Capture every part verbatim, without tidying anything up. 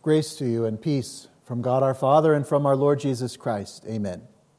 Grace to you and peace from God our Father and from our Lord Jesus Christ. Amen.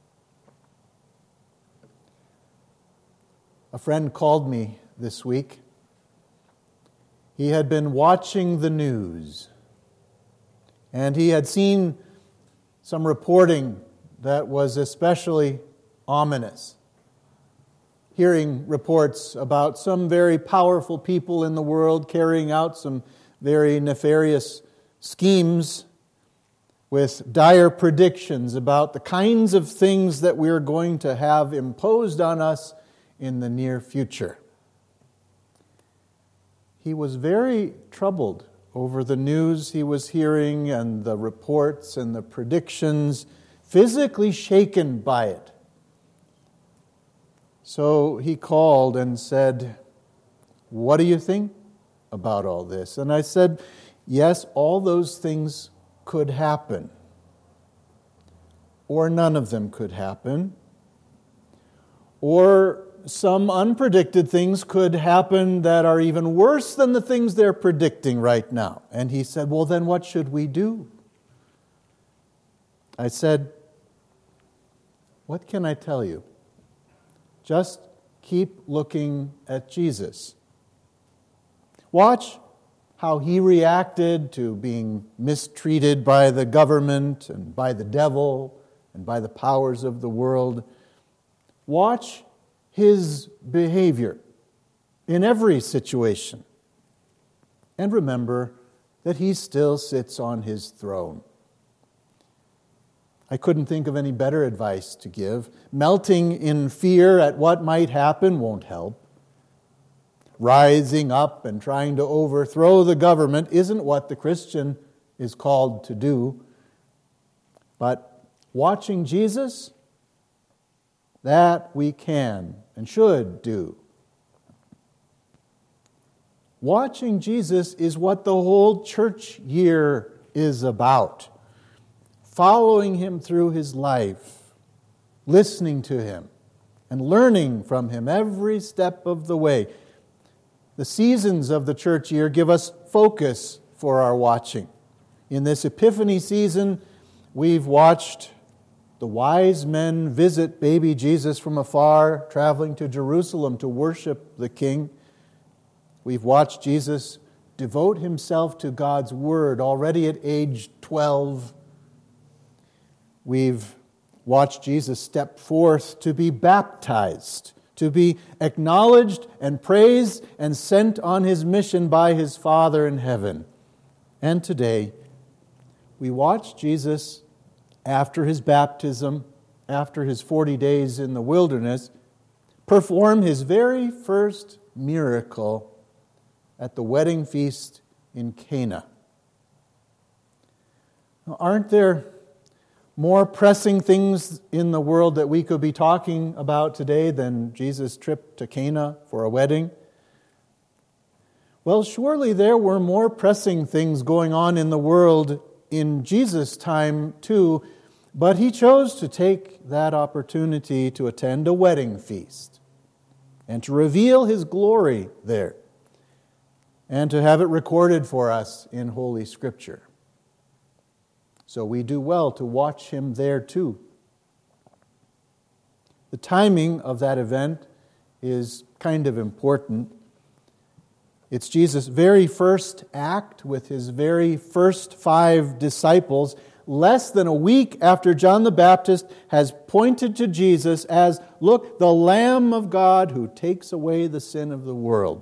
A friend called me this week. He had been watching the news, and he had seen some reporting that was especially ominous. Hearing reports about some very powerful people in the world carrying out some very nefarious schemes with dire predictions about the kinds of things that we're going to have imposed on us in the near future. He was very troubled over the news he was hearing and the reports and the predictions, physically shaken by it. So he called and said, "What do you think about all this?" And I said, yes, all those things could happen. Or none of them could happen. Or some unpredicted things could happen that are even worse than the things they're predicting right now. And he said, well, then what should we do? I said, what can I tell you? Just keep looking at Jesus. Watch how he reacted to being mistreated by the government and by the devil and by the powers of the world. Watch his behavior in every situation. And remember that he still sits on his throne. I couldn't think of any better advice to give. Melting in fear at what might happen won't help. Rising up and trying to overthrow the government isn't what the Christian is called to do. But watching Jesus, that we can and should do. Watching Jesus is what the whole church year is about. Following him through his life, listening to him, and learning from him every step of the way. The seasons of the church year give us focus for our watching. In this Epiphany season, we've watched the wise men visit baby Jesus from afar, traveling to Jerusalem to worship the King. We've watched Jesus devote himself to God's Word already at age twelve. We've watched Jesus step forth to be baptized, to be acknowledged and praised and sent on his mission by his Father in heaven. And today, we watch Jesus, after his baptism, after his forty days in the wilderness, perform his very first miracle at the wedding feast in Cana. Now, aren't there more pressing things in the world that we could be talking about today than Jesus' trip to Cana for a wedding? Well, surely there were more pressing things going on in the world in Jesus' time too, but he chose to take that opportunity to attend a wedding feast and to reveal his glory there and to have it recorded for us in Holy Scripture. So we do well to watch him there too. The timing of that event is kind of important. It's Jesus' very first act with his very first five disciples, less than a week after John the Baptist has pointed to Jesus as, look, the Lamb of God who takes away the sin of the world.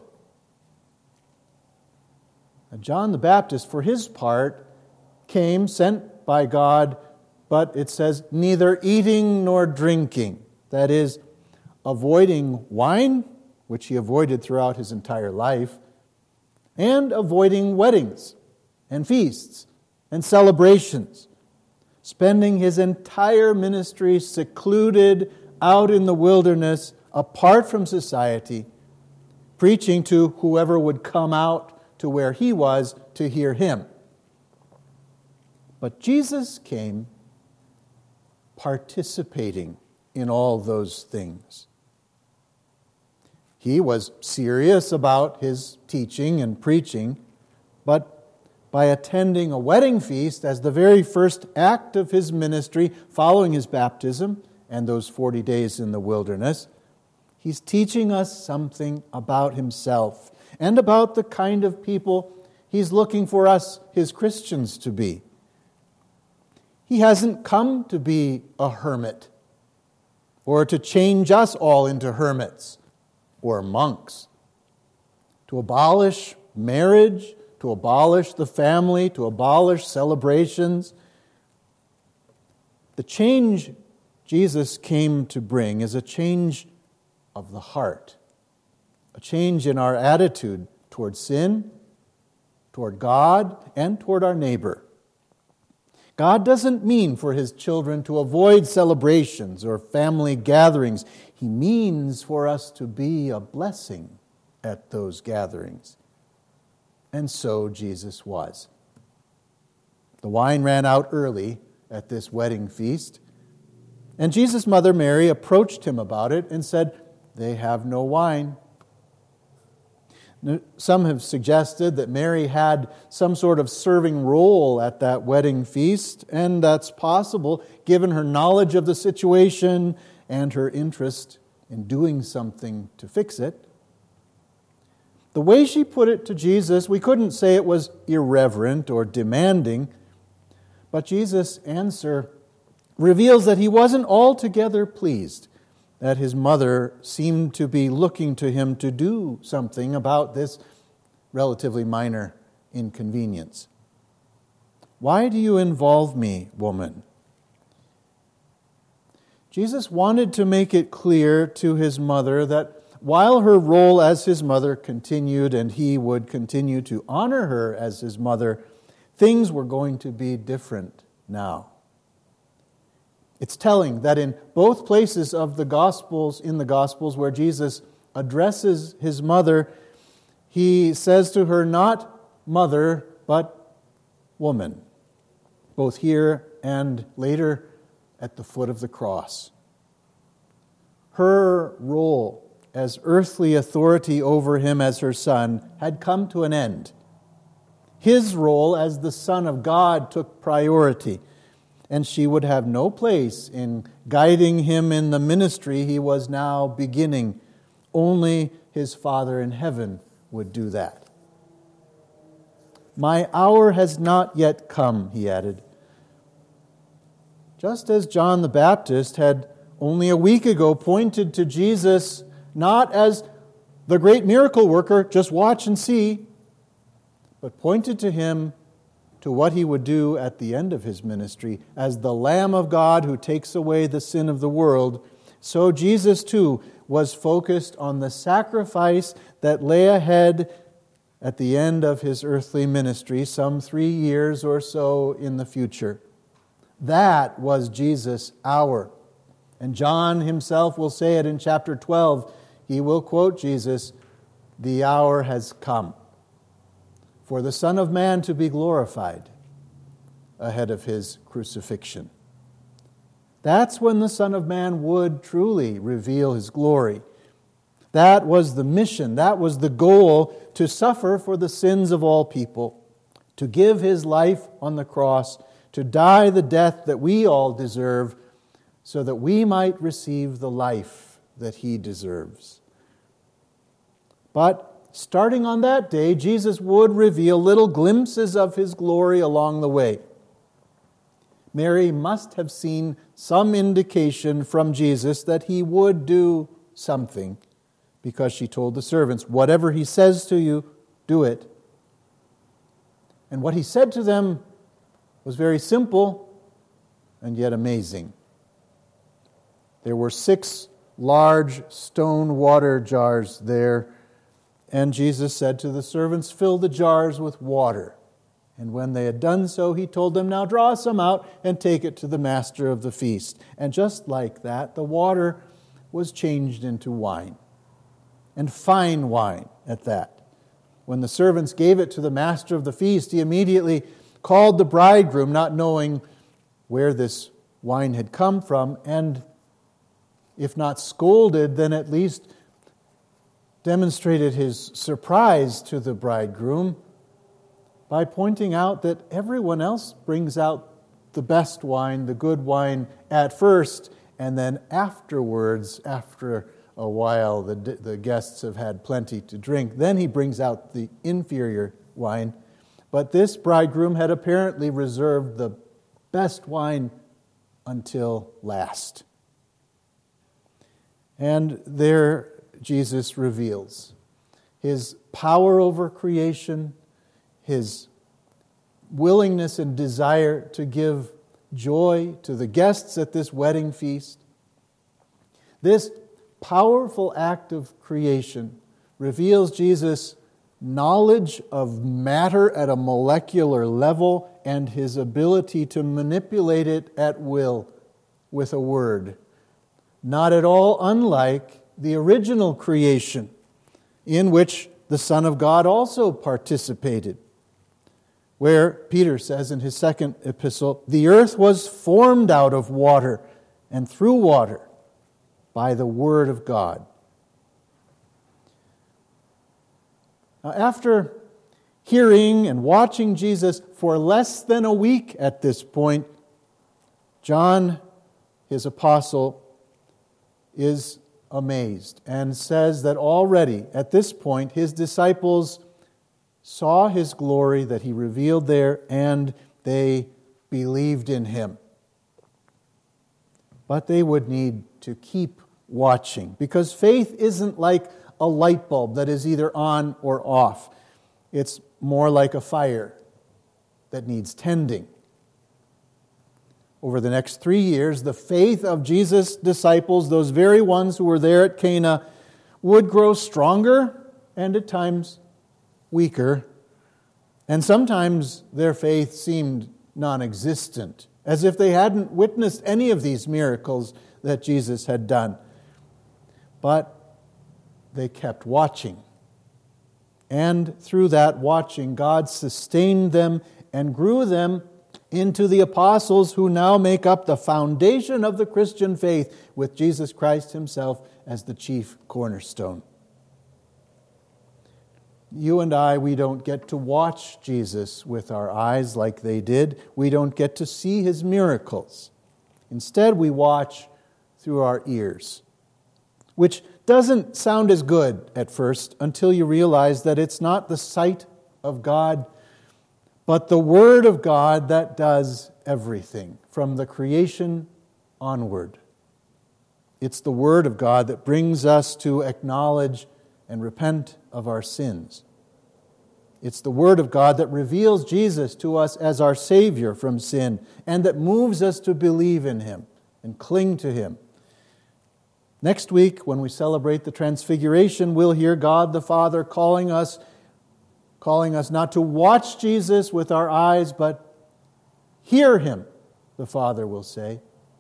And John the Baptist, for his part, came, sent by God, but it says neither eating nor drinking. That is, avoiding wine, which he avoided throughout his entire life, and avoiding weddings and feasts and celebrations, spending his entire ministry secluded out in the wilderness, apart from society, preaching to whoever would come out to where he was to hear him. But Jesus came participating in all those things. He was serious about his teaching and preaching, but by attending a wedding feast as the very first act of his ministry following his baptism and those forty days in the wilderness, he's teaching us something about himself and about the kind of people he's looking for us, his Christians, to be. He hasn't come to be a hermit or to change us all into hermits or monks, to abolish marriage, to abolish the family, to abolish celebrations. The change Jesus came to bring is a change of the heart, a change in our attitude toward sin, toward God, and toward our neighbor. God doesn't mean for his children to avoid celebrations or family gatherings. He means for us to be a blessing at those gatherings. And so Jesus was. The wine ran out early at this wedding feast, and Jesus' mother Mary approached him about it and said, "They have no wine." Some have suggested that Mary had some sort of serving role at that wedding feast, and that's possible given her knowledge of the situation and her interest in doing something to fix it. The way she put it to Jesus, we couldn't say it was irreverent or demanding, but Jesus' answer reveals that he wasn't altogether pleased that his mother seemed to be looking to him to do something about this relatively minor inconvenience. "Why do you involve me, woman?" Jesus wanted to make it clear to his mother that while her role as his mother continued and he would continue to honor her as his mother, things were going to be different now. It's telling that in both places of the Gospels, in the Gospels where Jesus addresses his mother, he says to her, not mother, but woman, both here and later at the foot of the cross. Her role as earthly authority over him as her son had come to an end. His role as the Son of God took priority, and she would have no place in guiding him in the ministry he was now beginning. Only his Father in heaven would do that. "My hour has not yet come," he added. Just as John the Baptist had only a week ago pointed to Jesus not as the great miracle worker, just watch and see, but pointed to him to what he would do at the end of his ministry as the Lamb of God who takes away the sin of the world, so Jesus too was focused on the sacrifice that lay ahead at the end of his earthly ministry, some three years or so in the future. That was Jesus' hour. And John himself will say it in chapter twelve. He will quote Jesus, "The hour has come for the Son of Man to be glorified," ahead of his crucifixion. That's when the Son of Man would truly reveal his glory. That was the mission, that was the goal, to suffer for the sins of all people, to give his life on the cross, to die the death that we all deserve, so that we might receive the life that he deserves. But starting on that day, Jesus would reveal little glimpses of his glory along the way. Mary must have seen some indication from Jesus that he would do something, because she told the servants, "Whatever he says to you, do it." And what he said to them was very simple and yet amazing. There were six large stone water jars there, and Jesus said to the servants, "Fill the jars with water." And when they had done so, he told them, "Now draw some out and take it to the master of the feast." And just like that, the water was changed into wine, and fine wine at that. When the servants gave it to the master of the feast, he immediately called the bridegroom, not knowing where this wine had come from, and if not scolded, then at least demonstrated his surprise to the bridegroom by pointing out that everyone else brings out the best wine, the good wine at first, and then afterwards, after a while, the, the guests have had plenty to drink, then he brings out the inferior wine. But this bridegroom had apparently reserved the best wine until last. And there Jesus reveals his power over creation, his willingness and desire to give joy to the guests at this wedding feast. This powerful act of creation reveals Jesus' knowledge of matter at a molecular level and his ability to manipulate it at will with a word. Not at all unlike the original creation, in which the Son of God also participated, where Peter says in his second epistle, the earth was formed out of water and through water by the word of God. Now, after hearing and watching Jesus for less than a week at this point, John, his apostle, is amazed and says that already at this point his disciples saw his glory that he revealed there and they believed in him. But they would need to keep watching, because faith isn't like a light bulb that is either on or off. It's more like a fire that needs tending. Over the next three years, the faith of Jesus' disciples, those very ones who were there at Cana, would grow stronger and at times weaker. And sometimes their faith seemed non-existent, as if they hadn't witnessed any of these miracles that Jesus had done. But they kept watching. And through that watching, God sustained them and grew them into the apostles who now make up the foundation of the Christian faith, with Jesus Christ himself as the chief cornerstone. You and I, we don't get to watch Jesus with our eyes like they did. We don't get to see his miracles. Instead, we watch through our ears, which doesn't sound as good at first until you realize that it's not the sight of God, but the Word of God that does everything from the creation onward. It's the Word of God that brings us to acknowledge and repent of our sins. It's the Word of God that reveals Jesus to us as our Savior from sin and that moves us to believe in him and cling to him. Next week, when we celebrate the Transfiguration, we'll hear God the Father calling us calling us not to watch Jesus with our eyes, but hear him, the Father will say.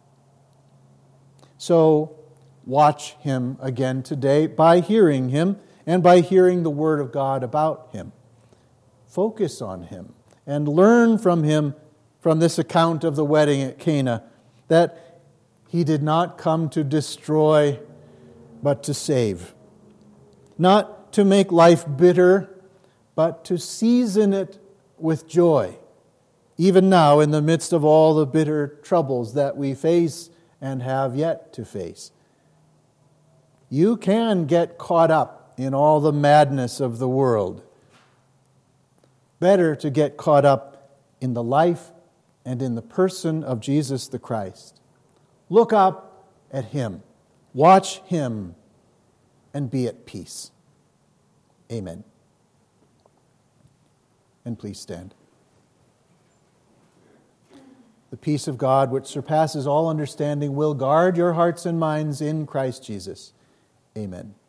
So, watch him again today by hearing him and by hearing the Word of God about him. Focus on him and learn from him, from this account of the wedding at Cana, that he did not come to destroy, but to save. Not to make life bitter, but to season it with joy, even now in the midst of all the bitter troubles that we face and have yet to face. You can get caught up in all the madness of the world. Better to get caught up in the life and in the person of Jesus the Christ. Look up at him, watch him, and be at peace. Amen. And please stand. The peace of God, which surpasses all understanding, will guard your hearts and minds in Christ Jesus. Amen.